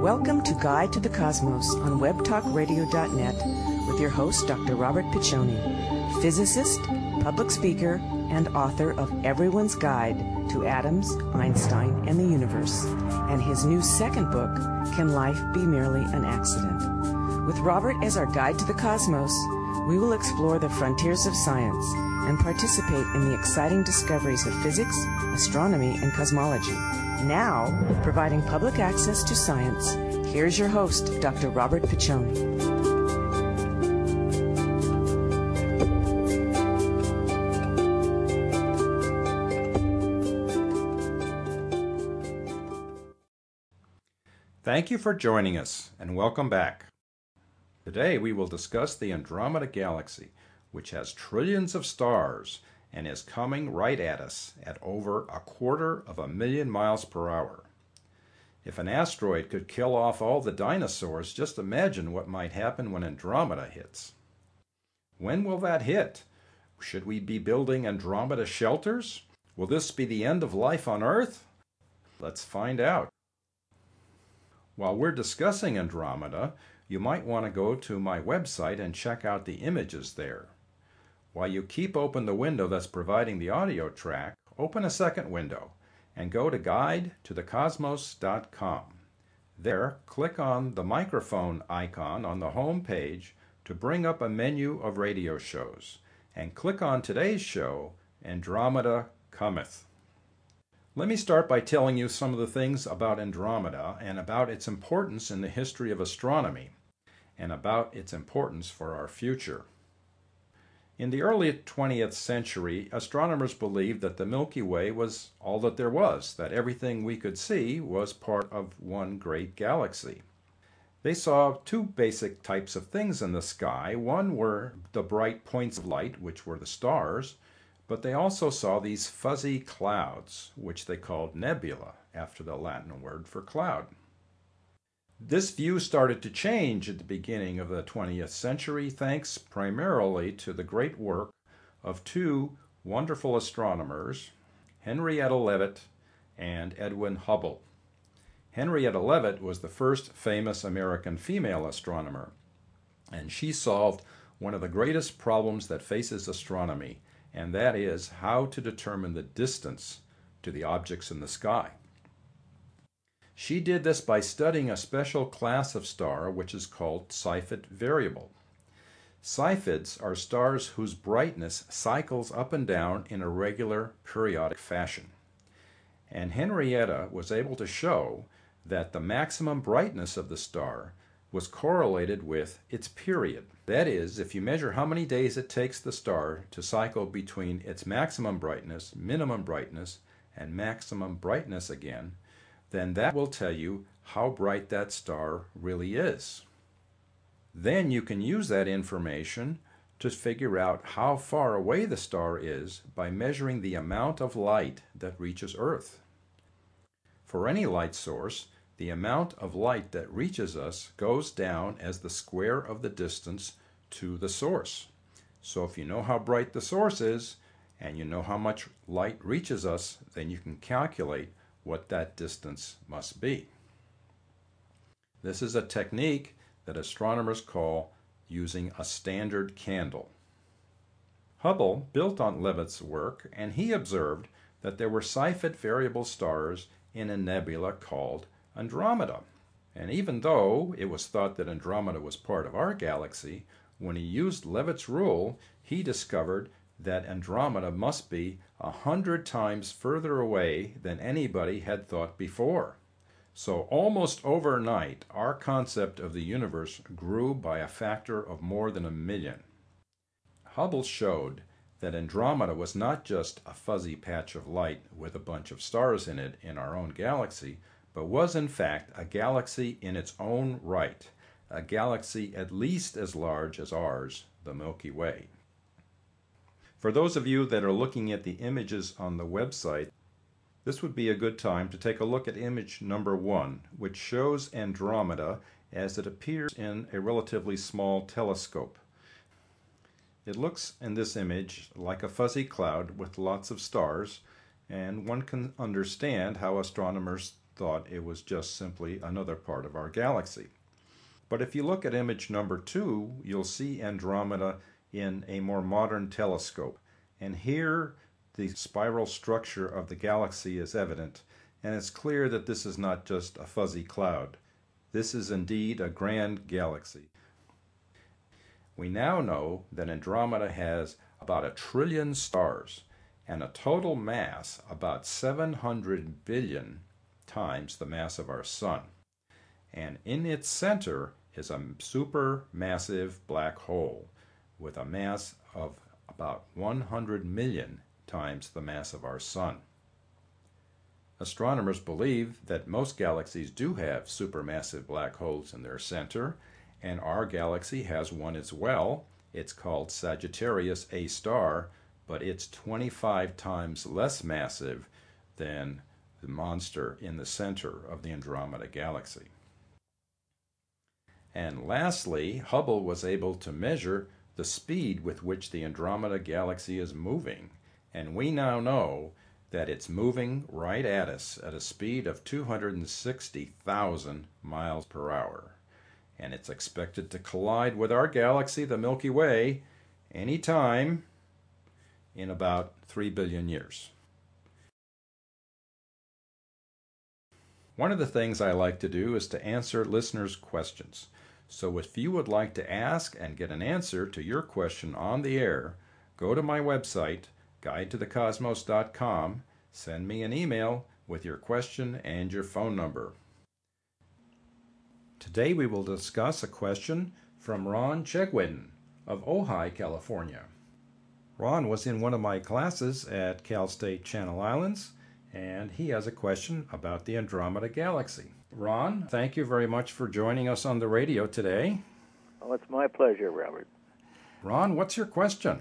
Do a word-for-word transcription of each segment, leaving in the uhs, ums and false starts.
Welcome to Guide to the Cosmos on web talk radio dot net with your host, Doctor Robert Piccioni, physicist, public speaker, and author of Everyone's Guide to Atoms, Einstein, and the Universe, and his new second book, Can Life Be Merely an Accident? With Robert as our guide to the cosmos, we will explore the frontiers of science and participate in the exciting discoveries of physics, astronomy, and cosmology. Now, providing public access to science, here's your host, Doctor Robert Piccioni. Thank you for joining us, and welcome back. Today we will discuss the Andromeda Galaxy, which has trillions of stars and is coming right at us at over a quarter of a million miles per hour. If an asteroid could kill off all the dinosaurs, just imagine what might happen when Andromeda hits. When will that hit? Should we be building Andromeda shelters? Will this be the end of life on Earth? Let's find out. While we're discussing Andromeda, you might want to go to my website and check out the images there. While you keep open the window that's providing the audio track, open a second window and go to guide to the cosmos dot com. There, click on the microphone icon on the home page to bring up a menu of radio shows, and click on today's show, Andromeda Cometh. Let me start by telling you some of the things about Andromeda and about its importance in the history of astronomy, and about its importance for our future. In the early twentieth century, astronomers believed that the Milky Way was all that there was, that everything we could see was part of one great galaxy. They saw two basic types of things in the sky. One were the bright points of light, which were the stars, but they also saw these fuzzy clouds, which they called nebula, after the Latin word for cloud. This view started to change at the beginning of the twentieth century, thanks primarily to the great work of two wonderful astronomers, Henrietta Leavitt and Edwin Hubble. Henrietta Leavitt was the first famous American female astronomer, and she solved one of the greatest problems that faces astronomy, and that is how to determine the distance to the objects in the sky. She did this by studying a special class of star which is called Seyfert variable. Seyferts are stars whose brightness cycles up and down in a regular periodic fashion. And Henrietta was able to show that the maximum brightness of the star was correlated with its period. That is, if you measure how many days it takes the star to cycle between its maximum brightness, minimum brightness, and maximum brightness again, then that will tell you how bright that star really is. Then you can use that information to figure out how far away the star is by measuring the amount of light that reaches Earth. For any light source, the amount of light that reaches us goes down as the square of the distance to the source. So if you know how bright the source is, and you know how much light reaches us, then you can calculate what that distance must be. This is a technique that astronomers call using a standard candle. Hubble built on Leavitt's work, and he observed that there were Seyfert variable stars in a nebula called Andromeda. And even though it was thought that Andromeda was part of our galaxy, when he used Leavitt's rule, he discovered that Andromeda must be a hundred times further away than anybody had thought before. So almost overnight, our concept of the universe grew by a factor of more than a million. Hubble showed that Andromeda was not just a fuzzy patch of light with a bunch of stars in it in our own galaxy, but was in fact a galaxy in its own right, a galaxy at least as large as ours, the Milky Way. For those of you that are looking at the images on the website, this would be a good time to take a look at image number one, which shows Andromeda as it appears in a relatively small telescope. It looks in this image like a fuzzy cloud with lots of stars, and one can understand how astronomers thought it was just simply another part of our galaxy. But if you look at image number two, you'll see Andromeda in a more modern telescope. And here the spiral structure of the galaxy is evident, and it's clear that this is not just a fuzzy cloud. This is indeed a grand galaxy. We now know that Andromeda has about a trillion stars and a total mass about seven hundred billion times the mass of our Sun. And in its center is a supermassive black hole with a mass of about one hundred million times the mass of our Sun. Astronomers believe that most galaxies do have supermassive black holes in their center, and our galaxy has one as well. It's called Sagittarius A star, but it's twenty-five times less massive than the monster in the center of the Andromeda galaxy. And lastly, Hubble was able to measure the speed with which the Andromeda galaxy is moving, and we now know that it's moving right at us at a speed of two hundred sixty thousand miles per hour. And it's expected to collide with our galaxy, the Milky Way, any time in about three billion years. One of the things I like to do is to answer listeners' questions. So if you would like to ask and get an answer to your question on the air, go to my website, guide to the cosmos dot com, send me an email with your question and your phone number. Today we will discuss a question from Ron Chegwin of Ojai, California. Ron was in one of my classes at Cal State Channel Islands, and he has a question about the Andromeda Galaxy. Ron, thank you very much for joining us on the radio today. Oh, it's my pleasure, Robert. Ron, what's your question?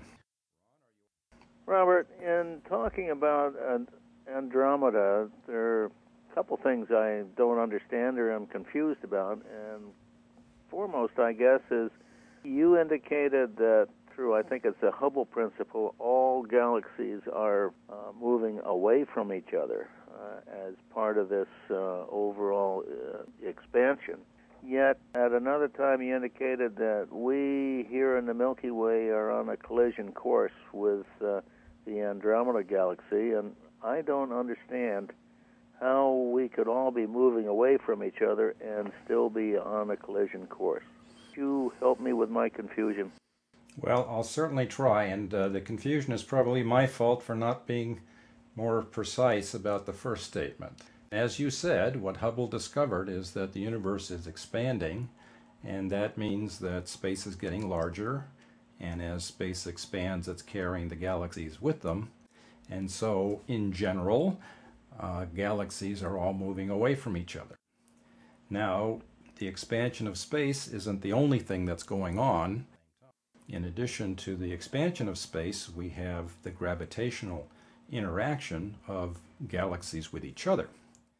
Robert, in talking about uh, Andromeda, there are a couple things I don't understand or I'm confused about. And foremost, I guess, is you indicated that through, I think it's the Hubble principle, all galaxies are uh, moving away from each other uh, as part of this uh, overall uh, expansion. Yet, at another time, you indicated that we here in the Milky Way are on a collision course with uh, the Andromeda galaxy, and I don't understand how we could all be moving away from each other and still be on a collision course. Could you help me with my confusion? Well, I'll certainly try, and uh, the confusion is probably my fault for not being more precise about the first statement. As you said, what Hubble discovered is that the universe is expanding, and that means that space is getting larger, and as space expands, it's carrying the galaxies with them. And so, in general, uh, galaxies are all moving away from each other. Now, the expansion of space isn't the only thing that's going on. In addition to the expansion of space, we have the gravitational interaction of galaxies with each other.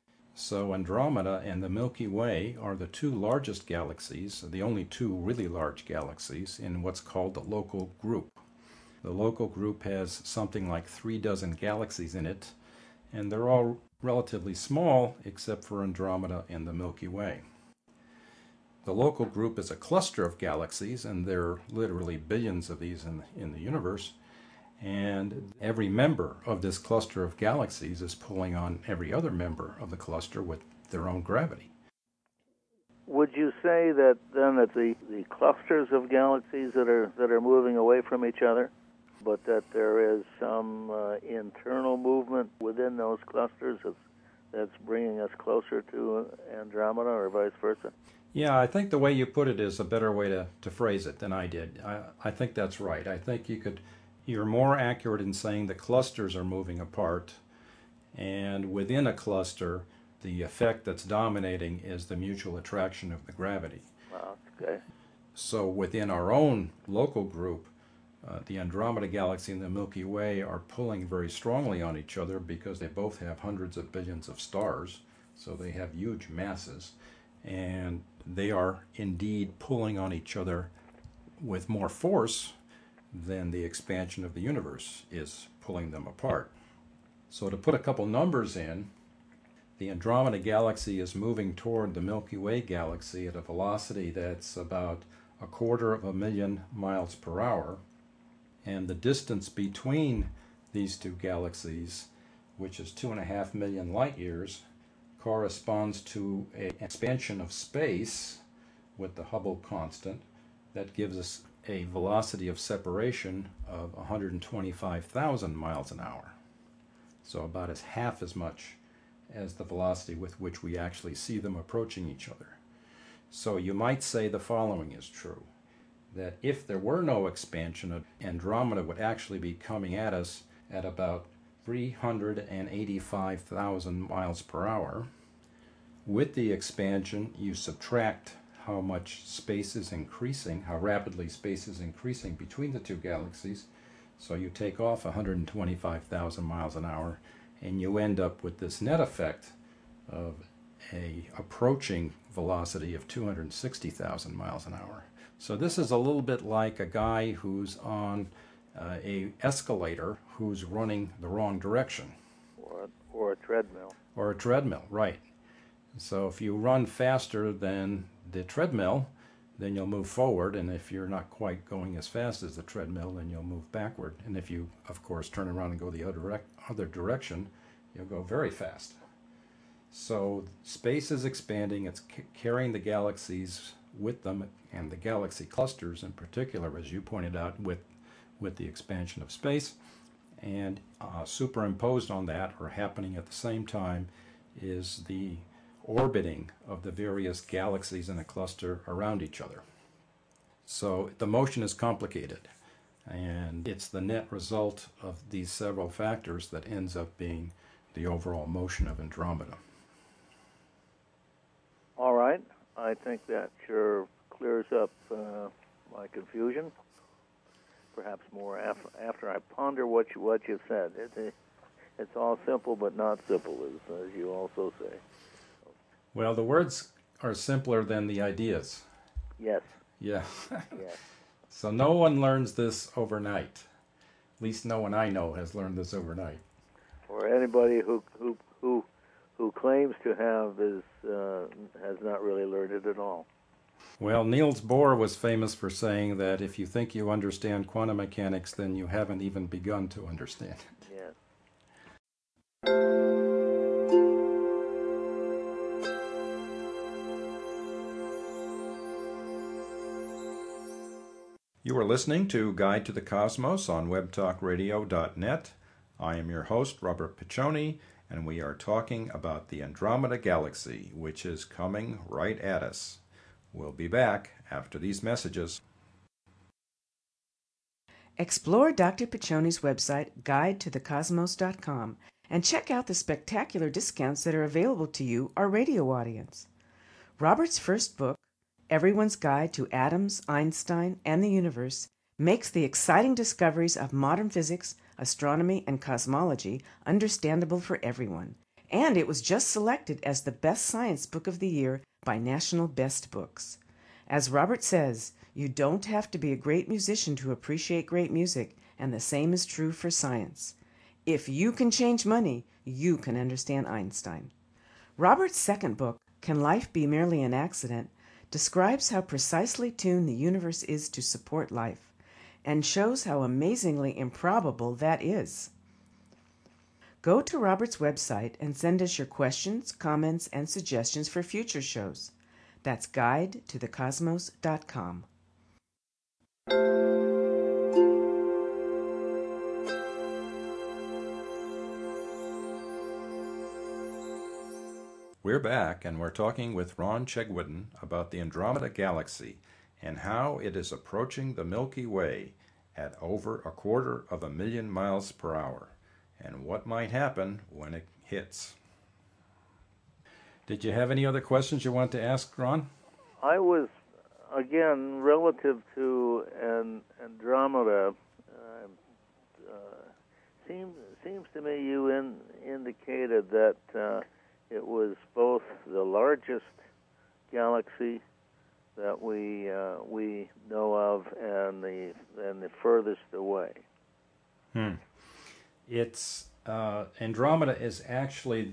So Andromeda and the Milky Way are the two largest galaxies, the only two really large galaxies in what's called the local group. The local group has something like three dozen galaxies in it, and they're all relatively small except for Andromeda and the Milky Way. The local group is a cluster of galaxies, and there are literally billions of these in, in the universe, and every member of this cluster of galaxies is pulling on every other member of the cluster with their own gravity. Would you say that then that the, the clusters of galaxies that are that are moving away from each other, but that there is some uh, internal movement within those clusters that's, that's bringing us closer to Andromeda, or vice versa? Yeah, I think the way you put it is a better way to, to phrase it than I did. I, I think that's right. I think you could, you're more accurate in saying the clusters are moving apart, and within a cluster, the effect that's dominating is the mutual attraction of the gravity. Wow, okay. So within our own local group, uh, the Andromeda Galaxy and the Milky Way are pulling very strongly on each other because they both have hundreds of billions of stars, so they have huge masses. And they are indeed pulling on each other with more force than the expansion of the universe is pulling them apart. So to put a couple numbers in, The Andromeda Galaxy is moving toward the Milky Way galaxy at a velocity that's about a quarter of a million miles per hour, and the distance between these two galaxies, which is two and a half million light years, corresponds to an expansion of space with the Hubble constant that gives us a velocity of separation of one hundred twenty-five thousand miles an hour. So about as half as much as the velocity with which we actually see them approaching each other. So you might say the following is true, that if there were no expansion, Andromeda would actually be coming at us at about three hundred eighty-five thousand miles per hour. With the expansion, you subtract how much space is increasing, how rapidly space is increasing between the two galaxies. So you take off one hundred twenty-five thousand miles an hour, and you end up with this net effect of a approaching velocity of two hundred sixty thousand miles an hour. So this is a little bit like a guy who's on uh, a escalator who's running the wrong direction. Or a, or a treadmill. Or a treadmill, right. So if you run faster than the treadmill, then you'll move forward, and if you're not quite going as fast as the treadmill, then you'll move backward. And if you, of course, turn around and go the other, direct, other direction, you'll go very fast. So space is expanding, it's c- carrying the galaxies with them, and the galaxy clusters in particular, as you pointed out, with, with the expansion of space. And uh, superimposed on that, or happening at the same time, is the orbiting of the various galaxies in a cluster around each other. So the motion is complicated, and it's the net result of these several factors that ends up being the overall motion of Andromeda. All right. I think that sure clears up uh, my confusion. Perhaps more after, after I ponder what you, what you've said. It, it's all simple but not simple, as, as you also say. Well, the words are simpler than the ideas. Yes. Yeah. Yes. So no one learns this overnight. At least no one I know has learned this overnight. Or anybody who who who who claims to have this uh, has not really learned it at all. Well, Niels Bohr was famous for saying that if you think you understand quantum mechanics, then you haven't even begun to understand it. Yes. You are listening to Guide to the Cosmos on web talk radio dot net. I am your host, Robert Piccioni, and we are talking about the Andromeda Galaxy, which is coming right at us. We'll be back after these messages. Explore Doctor Piccioni's website, guide to the cosmos dot com, and check out the spectacular discounts that are available to you, our radio audience. Robert's first book, Everyone's Guide to Atoms, Einstein, and the Universe, makes the exciting discoveries of modern physics, astronomy, and cosmology understandable for everyone. And it was just selected as the best science book of the year by National Best Books. As Robert says, you don't have to be a great musician to appreciate great music, and the same is true for science. If you can change money, you can understand Einstein. Robert's second book, Can Life Be Merely an Accident?, describes how precisely tuned the universe is to support life, and shows how amazingly improbable that is. Go to Robert's website and send us your questions, comments, and suggestions for future shows. That's guide to the cosmos dot com. We're back, and we're talking with Ron Chegwidden about the Andromeda Galaxy and how it is approaching the Milky Way at over a quarter of a million miles per hour, and what might happen when it hits. Did you have any other questions you want to ask, Ron? I was, again, relative to an Andromeda, uh, uh, seems seems to me you in, indicated that uh, it was both the largest galaxy that we uh, we know of and the and the furthest away. Hmm. It's uh, Andromeda is actually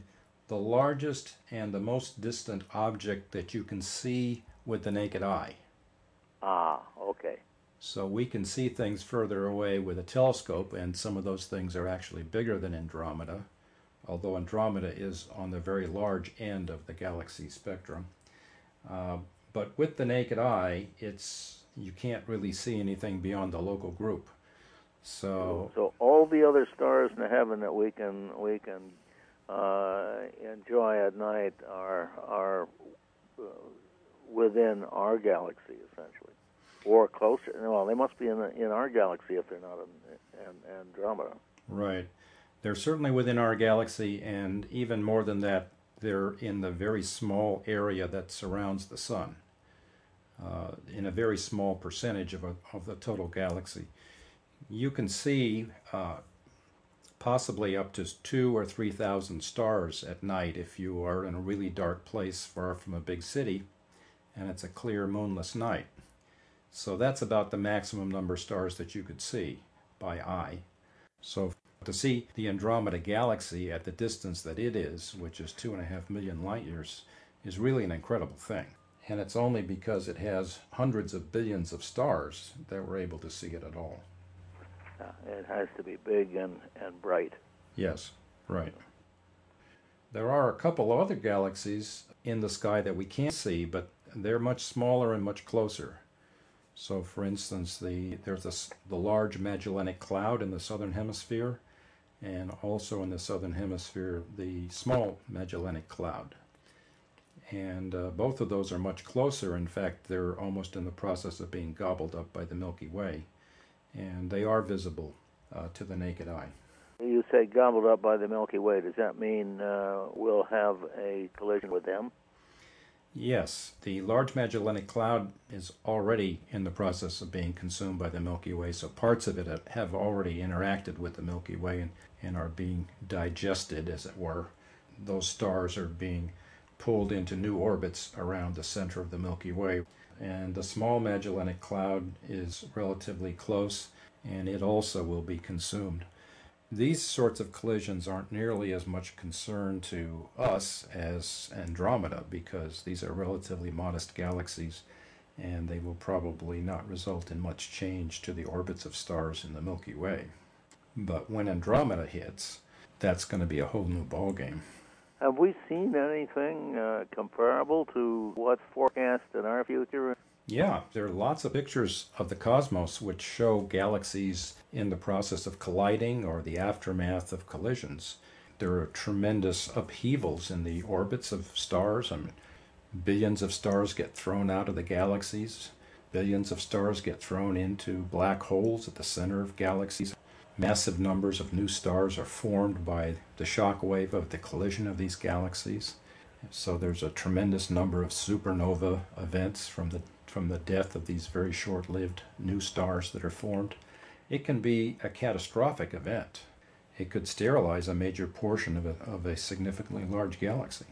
the largest and the most distant object that you can see with the naked eye. Ah, okay. So we can see things further away with a telescope, and some of those things are actually bigger than Andromeda, although Andromeda is on the very large end of the galaxy spectrum. Uh, but with the naked eye, it's you can't really see anything beyond the local group. So, so all the other stars in the heaven that we can we can uh, enjoy at night are are uh, within our galaxy, essentially, or closer. Well, they must be in in our galaxy if they're not in, in Andromeda. Right. They're certainly within our galaxy, and even more than that, they're in the very small area that surrounds the sun, uh, in a very small percentage of, a, of the total galaxy. You can see uh, possibly up to two or three thousand stars at night if you are in a really dark place far from a big city, and it's a clear moonless night. So that's about the maximum number of stars that you could see by eye. So to see the Andromeda galaxy at the distance that it is, which is two and a half million light years, is really an incredible thing. And it's only because it has hundreds of billions of stars that we're able to see it at all. Uh, it has to be big and, and bright. Yes, right. There are a couple of other galaxies in the sky that we can't see, but they're much smaller and much closer. So, for instance, the there's a, the Large Magellanic Cloud in the southern hemisphere, and also in the southern hemisphere, the Small Magellanic Cloud. And uh, both of those are much closer. In fact, they're almost in the process of being gobbled up by the Milky Way, and they are visible uh, to the naked eye. You say gobbled up by the Milky Way. Does that mean uh, we'll have a collision with them? Yes, the Large Magellanic Cloud is already in the process of being consumed by the Milky Way, so parts of it have already interacted with the Milky Way and, and are being digested, as it were. Those stars are being pulled into new orbits around the center of the Milky Way. And the Small Magellanic Cloud is relatively close, and it also will be consumed. These sorts of collisions aren't nearly as much concern to us as Andromeda, because these are relatively modest galaxies, and they will probably not result in much change to the orbits of stars in the Milky Way. But when Andromeda hits, that's going to be a whole new ballgame. Have we seen anything uh, comparable to what's forecast in our future? Yeah, there are lots of pictures of the cosmos which show galaxies in the process of colliding or the aftermath of collisions. There are tremendous upheavals in the orbits of stars. I mean, billions of stars get thrown out of the galaxies. Billions of stars get thrown into black holes at the center of galaxies. Massive numbers of new stars are formed by the shock wave of the collision of these galaxies. So there's a tremendous number of supernova events from the from the death of these very short-lived new stars that are formed. It can be a catastrophic event. It could sterilize a major portion of a, of a significantly large galaxy.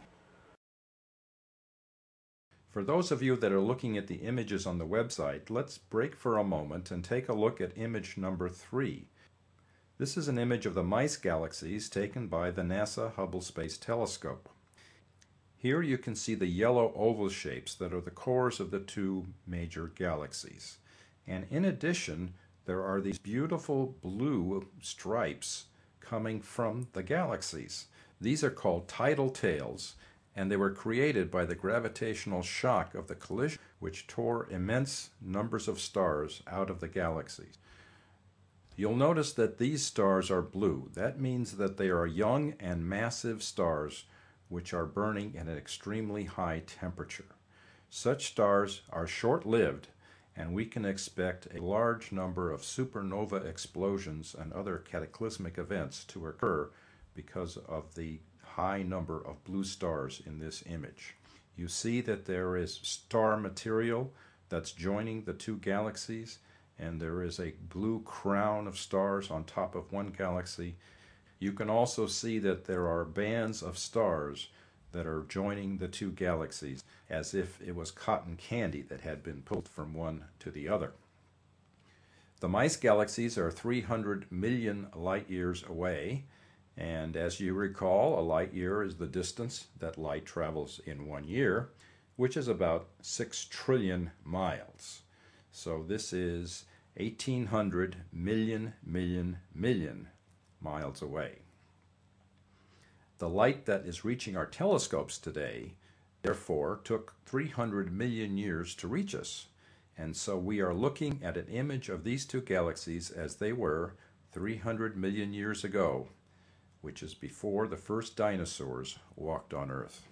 For those of you that are looking at the images on the website, let's break for a moment and take a look at image number three. This is an image of the Mice galaxies taken by the NASA Hubble Space Telescope. Here you can see the yellow oval shapes that are the cores of the two major galaxies. And in addition, there are these beautiful blue stripes coming from the galaxies. These are called tidal tails, and they were created by the gravitational shock of the collision, which tore immense numbers of stars out of the galaxies. You'll notice that these stars are blue. That means that they are young and massive stars which are burning at an extremely high temperature. Such stars are short-lived, and we can expect a large number of supernova explosions and other cataclysmic events to occur because of the high number of blue stars in this image. You see that there is star material that's joining the two galaxies, and there is a blue crown of stars on top of one galaxy. You can also see that there are bands of stars that are joining the two galaxies, as if it was cotton candy that had been pulled from one to the other. The Mice galaxies are three hundred million light years away, And as you recall, a light year is the distance that light travels in one year, which is about six trillion miles. So this is eighteen hundred million, million, million miles away. The light that is reaching our telescopes today, therefore, took three hundred million years to reach us. And so we are looking at an image of these two galaxies as they were three hundred million years ago, which is before the first dinosaurs walked on Earth.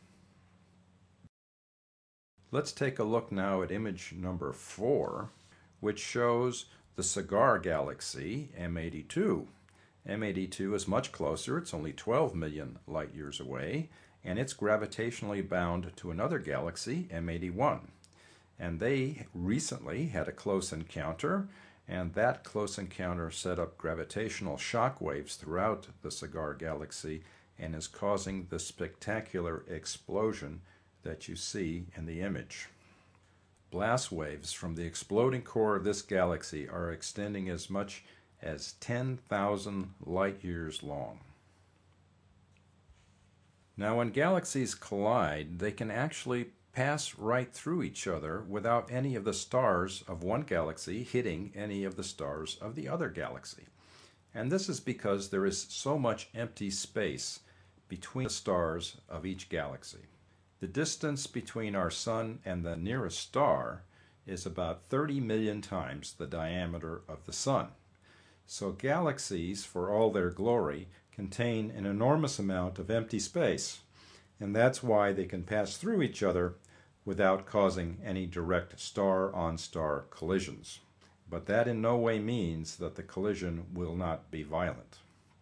Let's take a look now at image number four, which shows the Cigar Galaxy, M eighty-two. M eighty-two is much closer, it's only twelve million light years away, and it's gravitationally bound to another galaxy, M eighty-one. And they recently had a close encounter, and that close encounter set up gravitational shock waves throughout the Cigar Galaxy and is causing the spectacular explosion that you see in the image. Blast waves from the exploding core of this galaxy are extending as much as ten thousand light years long. Now, when galaxies collide, they can actually pass right through each other without any of the stars of one galaxy hitting any of the stars of the other galaxy. And this is because there is so much empty space between the stars of each galaxy. The distance between our Sun and the nearest star is about thirty million times the diameter of the Sun. So galaxies, for all their glory, contain an enormous amount of empty space, and that's why they can pass through each other without causing any direct star-on-star collisions. But that in no way means that the collision will not be violent.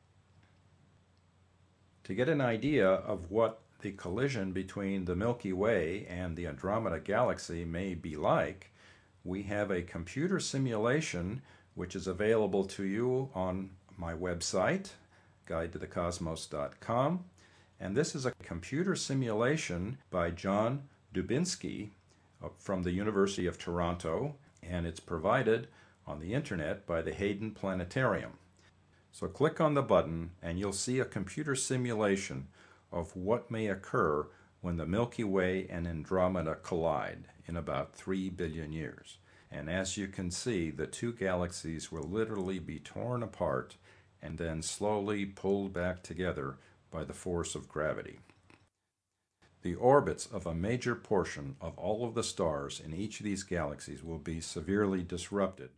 To get an idea of what the collision between the Milky Way and the Andromeda Galaxy may be like, we have a computer simulation which is available to you on my website, guide to the cosmos dot com. And this is a computer simulation by John Dubinsky from the University of Toronto, and it's provided on the internet by the Hayden Planetarium. So click on the button and you'll see a computer simulation of what may occur when the Milky Way and Andromeda collide in about three billion years. And as you can see, the two galaxies will literally be torn apart and then slowly pulled back together by the force of gravity. The orbits of a major portion of all of the stars in each of these galaxies will be severely disrupted.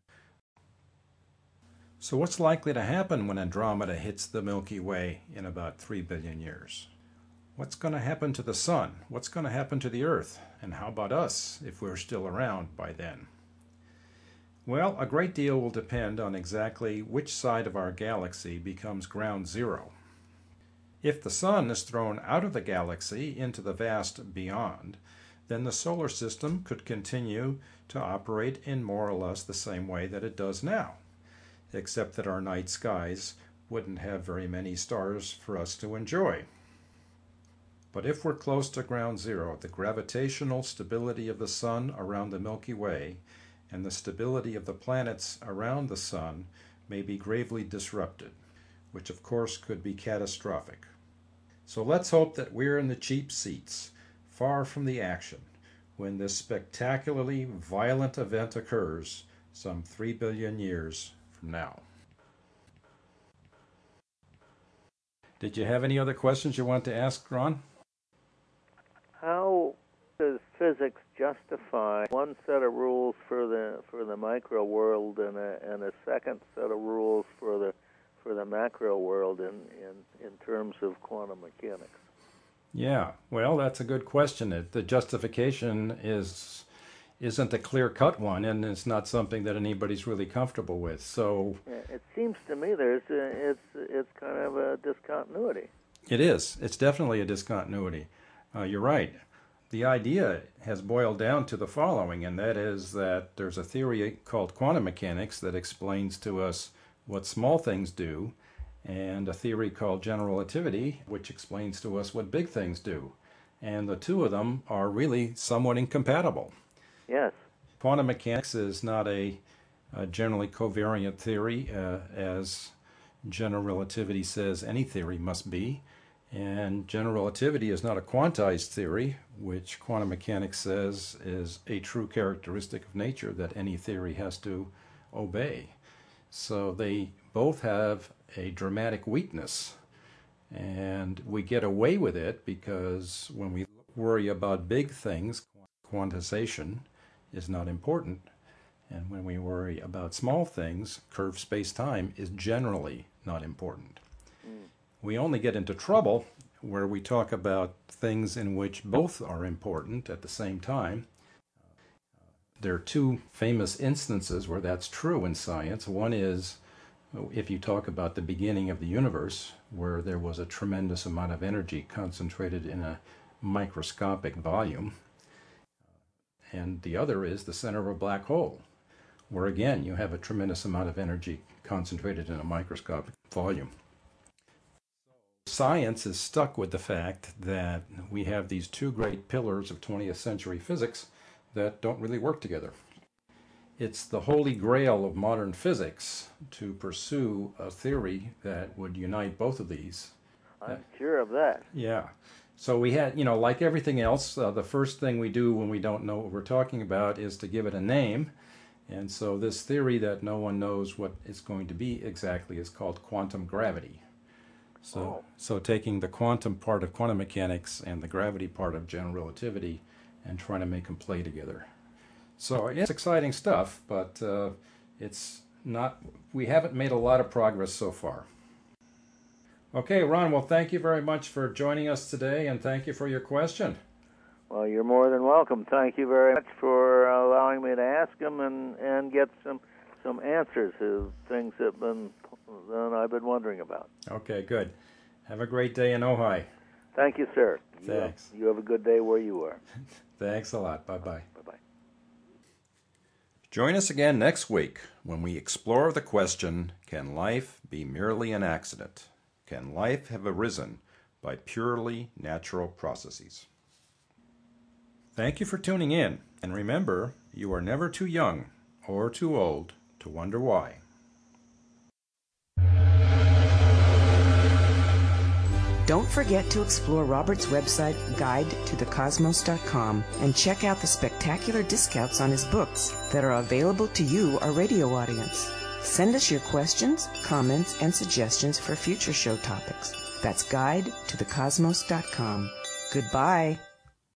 So what's likely to happen when Andromeda hits the Milky Way in about three billion years? What's going to happen to the Sun? What's going to happen to the Earth? And how about us, if we're still around by then? Well, a great deal will depend on exactly which side of our galaxy becomes ground zero. If the Sun is thrown out of the galaxy into the vast beyond, then the solar system could continue to operate in more or less the same way that it does now, except that our night skies wouldn't have very many stars for us to enjoy. But if we're close to ground zero, the gravitational stability of the Sun around the Milky Way and the stability of the planets around the Sun may be gravely disrupted, which of course could be catastrophic. So let's hope that we're in the cheap seats, far from the action, when this spectacularly violent event occurs some three billion years from now. Did you have any other questions you want to ask, Ron? How does physics justify one set of rules for the for the micro world and a and a second set of rules for the for the macro world in, in, in terms of quantum mechanics? Yeah, well, that's a good question. It, the justification is isn't a clear-cut one, and it's not something that anybody's really comfortable with. So it seems to me there's a, it's it's kind of a discontinuity. It is. It's definitely a discontinuity. Uh, you're right. The idea has boiled down to the following, and that is that there's a theory called quantum mechanics that explains to us what small things do, and a theory called general relativity, which explains to us what big things do. And the two of them are really somewhat incompatible. Yes. Quantum mechanics is not a, a generally covariant theory, uh, as general relativity says any theory must be. And general relativity is not a quantized theory, which quantum mechanics says is a true characteristic of nature that any theory has to obey. So they both have a dramatic weakness. And we get away with it because when we worry about big things, quantization is not important. And when we worry about small things, curved space-time is generally not important. Mm. We only get into trouble where we talk about things in which both are important at the same time. There are two famous instances where that's true in science. One is if you talk about the beginning of the universe, where there was a tremendous amount of energy concentrated in a microscopic volume. And the other is the center of a black hole, where again you have a tremendous amount of energy concentrated in a microscopic volume. Science is stuck with the fact that we have these two great pillars of twentieth century physics that don't really work together. It's the holy grail of modern physics to pursue a theory that would unite both of these. I'm sure of that. Yeah. So we had, you know, like everything else, uh, the first thing we do when we don't know what we're talking about is to give it a name. And so this theory that no one knows what it's going to be exactly is called quantum gravity. So, oh. so taking the quantum part of quantum mechanics and the gravity part of general relativity and trying to make them play together. So it's exciting stuff, but uh, it's not, we haven't made a lot of progress so far. Okay, Ron, well, thank you very much for joining us today, and thank you for your question. Well, you're more than welcome. Thank you very much for allowing me to ask them and, and get some some answers to things that, been, that I've been wondering about. Okay, good. Have a great day in Ojai. Thank you, sir. Thanks. You have, you have a good day where you are. Thanks a lot. Bye-bye. Bye-bye. Join us again next week when we explore the question, can life be merely an accident? Can life have arisen by purely natural processes? Thank you for tuning in, and remember, you are never too young or too old to wonder why. Don't forget to explore Robert's website, guide to the cosmos dot com, and check out the spectacular discounts on his books that are available to you, our radio audience. Send us your questions, comments, and suggestions for future show topics. That's guide to the cosmos dot com. Goodbye.